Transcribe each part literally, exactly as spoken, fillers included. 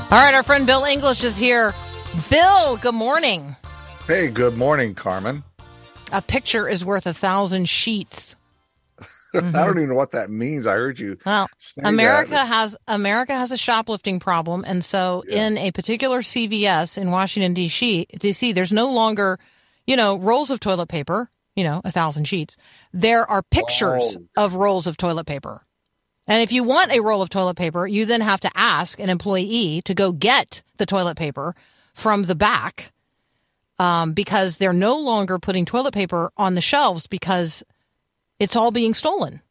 All right, our friend Bill English is here. Bill, good morning. Hey, good morning, Carmen. A picture is worth a thousand sheets. Mm-hmm. I don't even know what that means. I heard you well, say America that. has America has a shoplifting problem, and so yeah. in a particular C V S in Washington, D C, there's no longer, you know, rolls of toilet paper, you know, a thousand sheets. There are pictures oh. of rolls of toilet paper. And if you want a roll of toilet paper, you then have to ask an employee to go get the toilet paper from the back um, because they're no longer putting toilet paper on the shelves because it's all being stolen.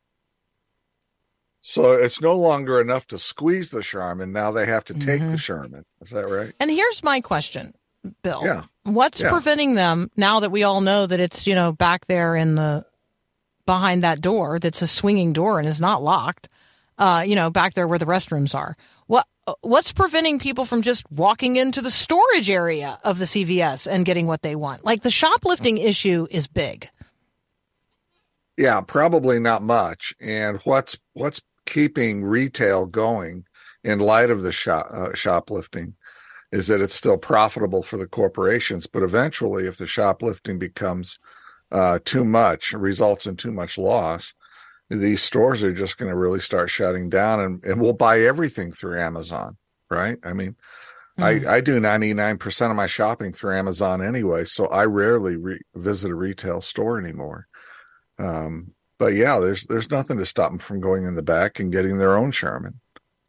So it's no longer enough to squeeze the Charmin. Now they have to take mm-hmm. the Charmin. Is that right? And here's my question, Bill. Yeah. What's yeah. preventing them, now that we all know that it's, you know, back there in the behind that door that's a swinging door and is not locked, uh, you know, back there where the restrooms are. What What's preventing people from just walking into the storage area of the C V S and getting what they want? Like, the shoplifting issue is big. Yeah, probably not much. And what's what's keeping retail going in light of the shop, uh, shoplifting is that it's still profitable for the corporations. But eventually, if the shoplifting becomes uh, too much, results in too much loss, these stores are just going to really start shutting down, and, and we'll buy everything through Amazon, right? I mean, mm. I, I do ninety-nine percent of my shopping through Amazon anyway, so I rarely re- visit a retail store anymore. Um, but yeah, there's there's nothing to stop them from going in the back and getting their own Charmin.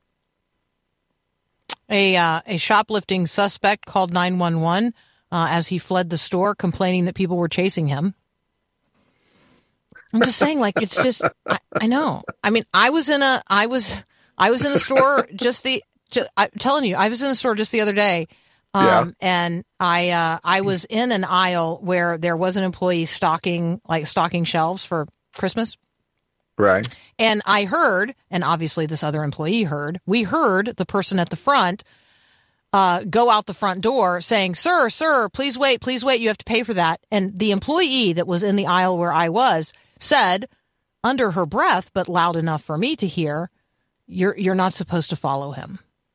A uh, a shoplifting suspect called nine one one uh, as he fled the store, complaining that people were chasing him. I'm just saying, like, it's just, I, I know. I mean, I was in a, I was, I was in a store just the, just, I'm telling you, I was in a store just the other day. Um, yeah. and I, uh, I was in an aisle where there was an employee stocking, like stocking shelves for Christmas. Right. And I heard, and obviously this other employee heard, we heard the person at the front, uh, go out the front door saying, sir, sir, please wait, please wait. You have to pay for that. And the employee that was in the aisle where I was said under her breath, but loud enough for me to hear, you're you're not supposed to follow him.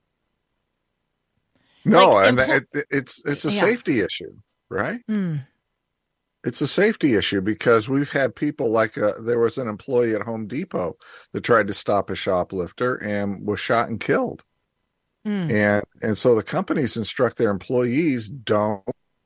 No, like, and empl- it, it's it's a yeah. safety issue, right? Mm. It's a safety issue because we've had people like uh, there was an employee at Home Depot that tried to stop a shoplifter and was shot and killed. Mm. And and so the companies instruct their employees don't,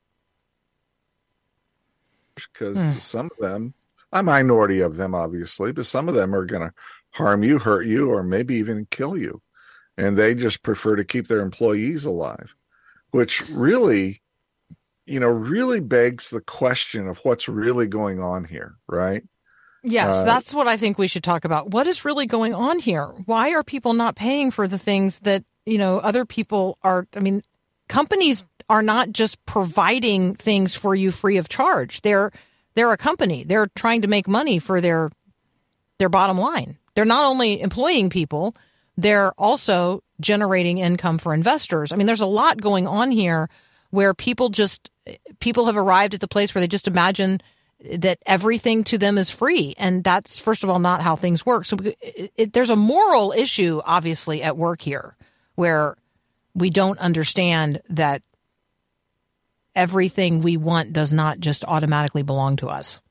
because mm. some of them, a minority of them, obviously, but some of them are going to harm you, hurt you, or maybe even kill you. And they just prefer to keep their employees alive, which really, you know, really begs the question of what's really going on here, right? Yes, uh, that's what I think we should talk about. What is really going on here? Why are people not paying for the things that, you know, other people are? I mean, companies are not just providing things for you free of charge. They're They're a company. They're trying to make money for their their bottom line. They're not only employing people, they're also generating income for investors. I mean, there's a lot going on here where people just people have arrived at the place where they just imagine that everything to them is free. And that's, first of all, not how things work. So it, it, there's a moral issue, obviously, at work here where we don't understand that everything we want does not just automatically belong to us.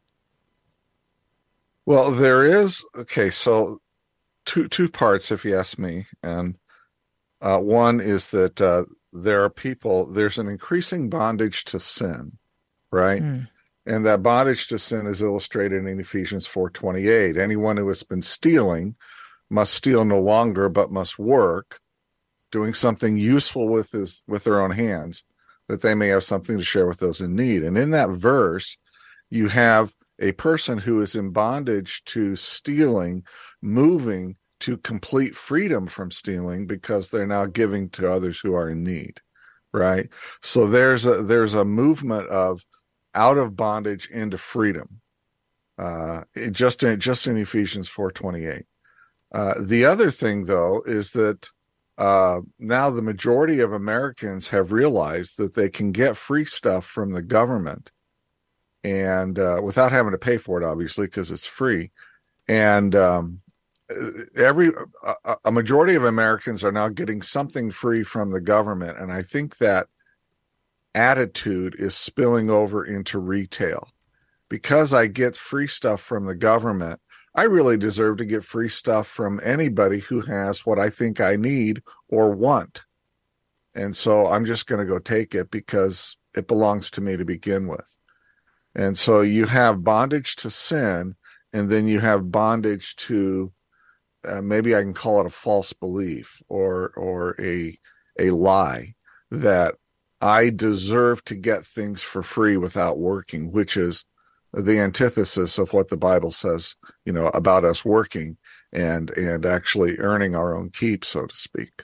Well, there is, okay, so two two parts, if you ask me. And uh, one is that uh, there are people, there's an increasing bondage to sin, right? Mm. And that bondage to sin is illustrated in Ephesians four twenty-eight. Anyone who has been stealing must steal no longer, but must work, doing something useful with his with their own hands, that they may have something to share with those in need. And in that verse, you have a person who is in bondage to stealing, moving to complete freedom from stealing because they're now giving to others who are in need, right? So there's a there's a movement of out of bondage into freedom, uh, just in just in Ephesians four twenty-eight. Uh, the other thing, though, is that Uh, now the majority of Americans have realized that they can get free stuff from the government and uh, without having to pay for it, obviously, because it's free. And um, every a, a majority of Americans are now getting something free from the government, and I think that attitude is spilling over into retail. Because I get free stuff from the government, I really deserve to get free stuff from anybody who has what I think I need or want. And so I'm just going to go take it because it belongs to me to begin with. And so you have bondage to sin, and then you have bondage to uh, maybe I can call it a false belief or or a a lie that I deserve to get things for free without working, which is the antithesis of what the Bible says, you know, about us working and and actually earning our own keep, so to speak.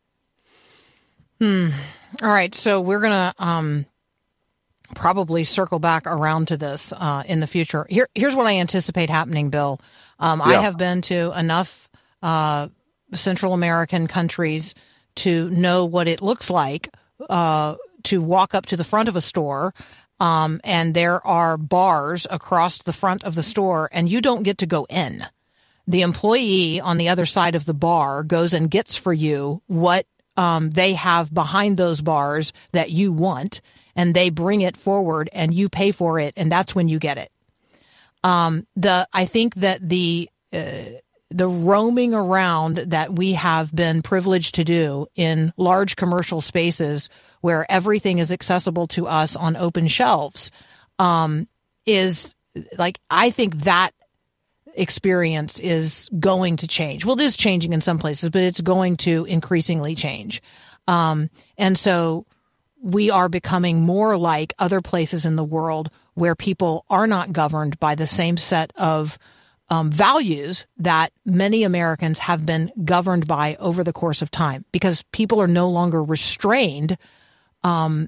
Hmm. All right. So we're going to um, probably circle back around to this uh, in the future. Here, here's what I anticipate happening, Bill. Um, yeah. I have been to enough uh, Central American countries to know what it looks like uh, to walk up to the front of a store. Um, and there are bars across the front of the store, and you don't get to go in. The employee on the other side of the bar goes and gets for you what um, they have behind those bars that you want, and they bring it forward, and you pay for it, and that's when you get it. Um, the I think that the uh, the roaming around that we have been privileged to do in large commercial spaces where everything is accessible to us on open shelves, um, is like, I think that experience is going to change. Well, it is changing in some places, but it's going to increasingly change. Um, and so we are becoming more like other places in the world where people are not governed by the same set of um, values that many Americans have been governed by over the course of time, because people are no longer restrained Um,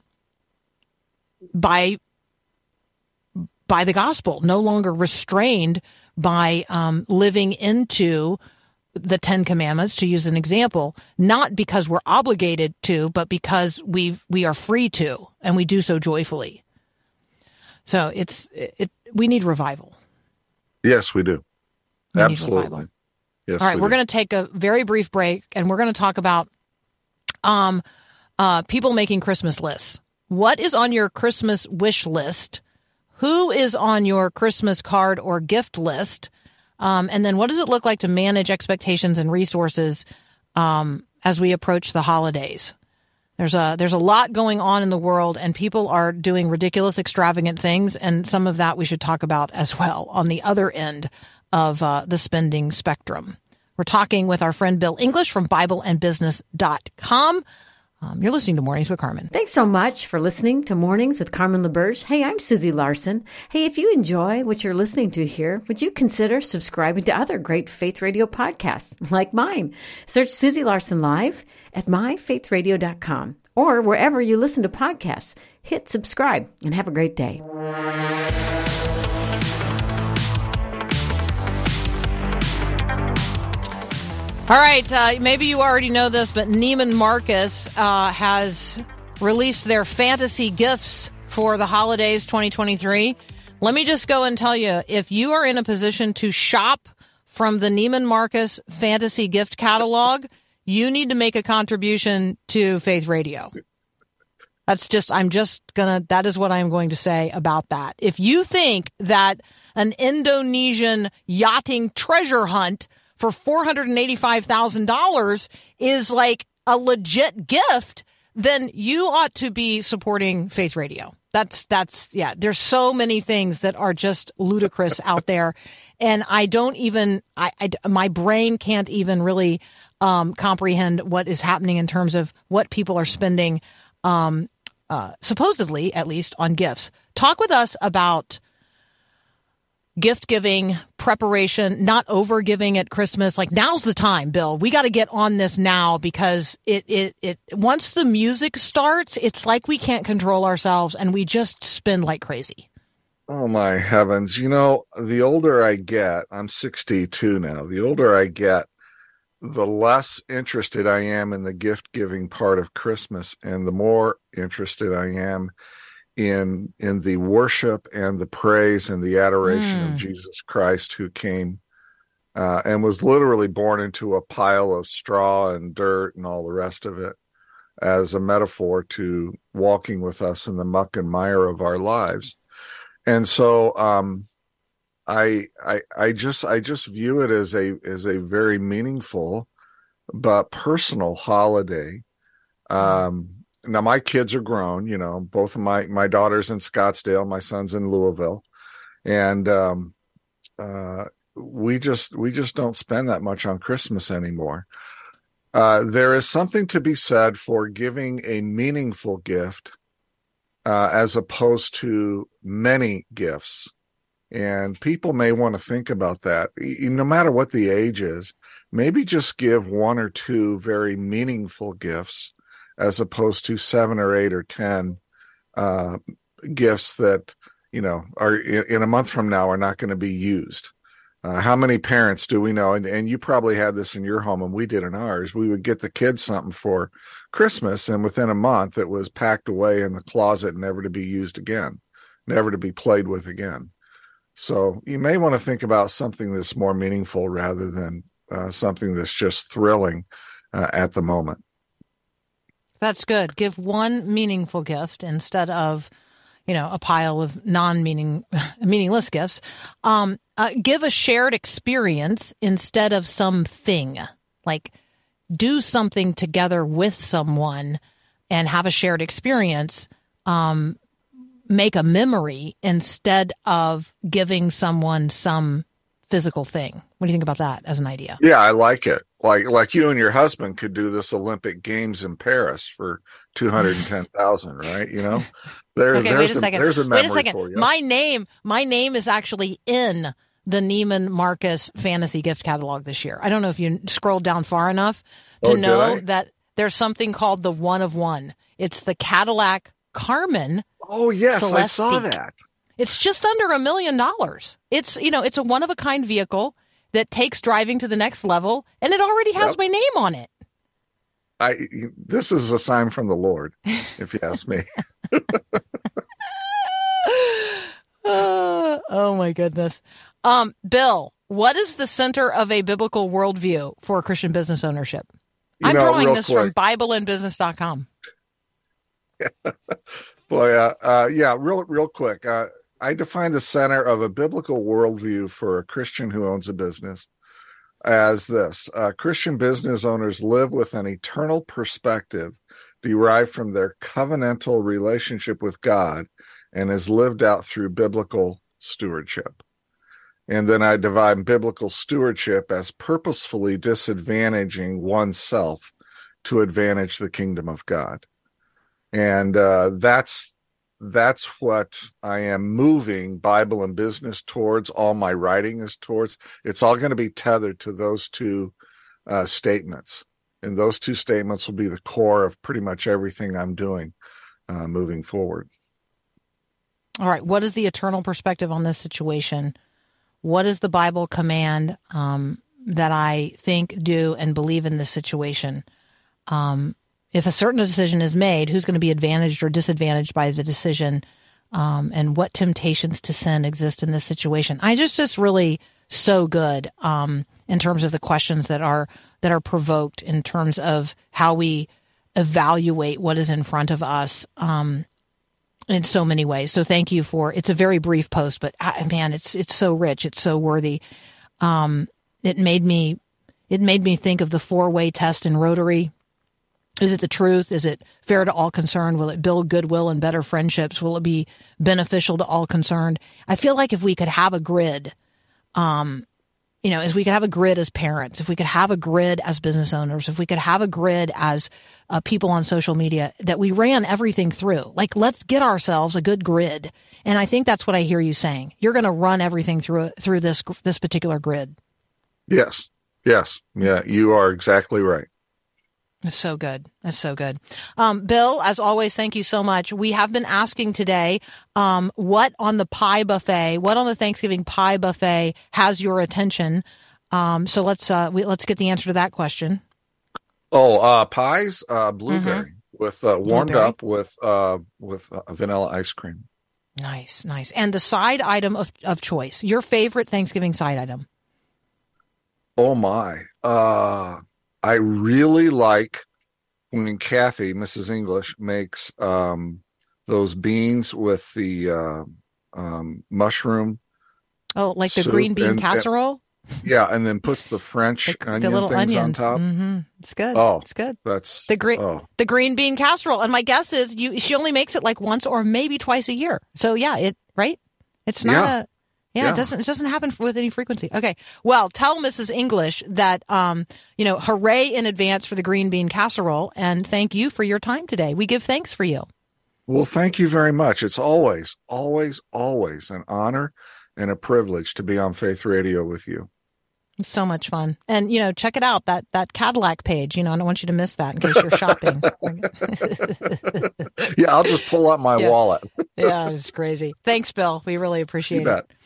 by by the gospel, no longer restrained by um, living into the Ten Commandments, to use an example, not because we're obligated to, but because we we are free to, and we do so joyfully. So it's it. We need revival. Yes, we do. We Absolutely. Yes. All right, we we're do. going to take a very brief break, and we're going to talk about um. Uh, people making Christmas lists. What is on your Christmas wish list? Who is on your Christmas card or gift list? Um, and then what does it look like to manage expectations and resources um, as we approach the holidays? There's a there's a lot going on in the world, and people are doing ridiculous, extravagant things, and some of that we should talk about as well on the other end of uh, the spending spectrum. We're talking with our friend Bill English from Bible and Business dot com. Um, you're listening to Mornings with Carmen. Thanks so much for listening to Mornings with Carmen LaBerge. Hey, I'm Susie Larson. Hey, if you enjoy what you're listening to here, would you consider subscribing to other great Faith Radio podcasts like mine? Search Susie Larson Live at my faith radio dot com or wherever you listen to podcasts. Hit subscribe and have a great day. All right, uh, maybe you already know this, but Neiman Marcus uh, has released their fantasy gifts for the holidays twenty twenty-three. Let me just go and tell you, if you are in a position to shop from the Neiman Marcus fantasy gift catalog, you need to make a contribution to Faith Radio. That's just, I'm just gonna, that is what I'm going to say about that. If you think that an Indonesian yachting treasure hunt for four hundred eighty-five thousand dollars is like a legit gift, then you ought to be supporting Faith Radio. That's, that's, yeah, there's so many things that are just ludicrous out there. And I don't even, I, I my brain can't even really um, comprehend what is happening in terms of what people are spending, um, uh, supposedly, at least, on gifts. Talk with us about gift giving, preparation, not over giving at Christmas. Like, now's the time, Bill. We got to get on this now, because it, it, it, once the music starts, it's like we can't control ourselves and we just spend like crazy. Oh my heavens. You know, the older I get, I'm sixty-two now. The older I get, the less interested I am in the gift giving part of Christmas, and the more interested I am in in the worship and the praise and the adoration mm. of Jesus Christ, who came uh, and was literally born into a pile of straw and dirt and all the rest of it as a metaphor to walking with us in the muck and mire of our lives. And so um, I, I I just I just view it as a as a very meaningful but personal holiday. Um, now my kids are grown, you know, both of my, my daughters in Scottsdale, my son's in Louisville. And, um, uh, we just, we just don't spend that much on Christmas anymore. Uh, there is something to be said for giving a meaningful gift, uh, as opposed to many gifts. And people may want to think about that. No matter what the age is, maybe just give one or two very meaningful gifts as opposed to seven or eight or ten uh, gifts that, you know, are in, in a month from now are not going to be used. Uh, how many parents do we know? And, and you probably had this in your home, and we did in ours. We would get the kids something for Christmas, and within a month it was packed away in the closet, never to be used again, never to be played with again. So you may want to think about something that's more meaningful rather than uh, something that's just thrilling uh, at the moment. That's good. Give one meaningful gift instead of, you know, a pile of non-meaning, meaningless gifts. Um, uh, give a shared experience instead of something. Like, do something together with someone and have a shared experience. Um, make a memory instead of giving someone some physical thing. What do you think about that as an idea? Yeah, I like it. Like like you and your husband could do this Olympic Games in Paris for two hundred ten thousand, right? You know, there's okay, there's wait a, a, second. there's a memory wait a second. for you. My name, my name is actually in the Neiman Marcus Fantasy Gift Catalog this year. I don't know if you scrolled down far enough to Oh, know that there's something called the One of One. It's the Cadillac Carmen. Oh yes, Celestique. I saw that. It's just under a million dollars. It's, you know, it's a one of a kind vehicle that takes driving to the next level, and it already has Yep. my name on it. I this is a sign from the Lord, if you ask me. uh, oh my goodness. Um, Bill, what is the center of a biblical worldview for Christian business ownership? You I'm know, drawing real this quick. from Bible and Business dot com. Boy, uh, uh, yeah, real, real quick. Uh, I define the center of a biblical worldview for a Christian who owns a business as this. Uh, Christian business owners live with an eternal perspective derived from their covenantal relationship with God and is lived out through biblical stewardship. And then I divide biblical stewardship as purposefully disadvantaging oneself to advantage the kingdom of God. And uh, that's that's what I am moving Bible and business towards. All my writing is towards. It's all going to be tethered to those two uh, statements. And those two statements will be the core of pretty much everything I'm doing uh, moving forward. All right. What is the eternal perspective on this situation? What is the Bible command um, that I think, do, and believe in this situation? Um, if a certain decision is made, who's going to be advantaged or disadvantaged by the decision? Um, and what temptations to sin exist in this situation? I just, just really so good um, in terms of the questions that are that are provoked in terms of how we evaluate what is in front of us. Um, in so many ways. So thank you for, it's a very brief post, but uh, man, it's, it's so rich. It's so worthy. Um, it made me, it made me think of the four-way test in Rotary. Is it the truth? Is it fair to all concerned? Will it build goodwill and better friendships? Will it be beneficial to all concerned? I feel like if we could have a grid, um, you know, if we could have a grid as parents, if we could have a grid as business owners, if we could have a grid as uh, people on social media, that we ran everything through. Like, let's get ourselves a good grid. And I think that's what I hear you saying. You're going to run everything through through this this particular grid. Yes. Yes. Yeah, you are exactly right. That's so good. That's so good. Um, Bill, as always, thank you so much. We have been asking today, um, what on the pie buffet, what on the Thanksgiving pie buffet has your attention? Um, so let's uh, we, let's get the answer to that question. Oh, uh, pies, uh, blueberry mm-hmm. with uh, warmed blueberry. up with uh, with uh, vanilla ice cream. Nice, nice. And the side item of, of choice, your favorite Thanksgiving side item? Oh my. Uh, I really like when Kathy, Missus English, makes um, those beans with the uh, um, mushroom. Oh, like the soup green bean and- and- casserole? yeah, and then puts the French The, the onion little things onions. on top. Mm-hmm. It's good. Oh, It's good. that's The green, oh. the green bean casserole. And my guess is you. She only makes it like once or maybe twice a year. So yeah, it right. It's not Yeah. a. Yeah, Yeah. it doesn't. It doesn't happen with any frequency. Okay. Well, tell Missus English that um, you know, hooray in advance for the green bean casserole, and thank you for your time today. We give thanks for you. Well, thank you very much. It's always, always, always an honor and a privilege to be on Faith Radio with you. It's so much fun. And, you know, check it out, that that Cadillac page. You know, I don't want you to miss that in case you're shopping. Yeah, I'll just pull out my Yeah. wallet. Yeah, it's crazy. Thanks, Bill. We really appreciate You bet. it.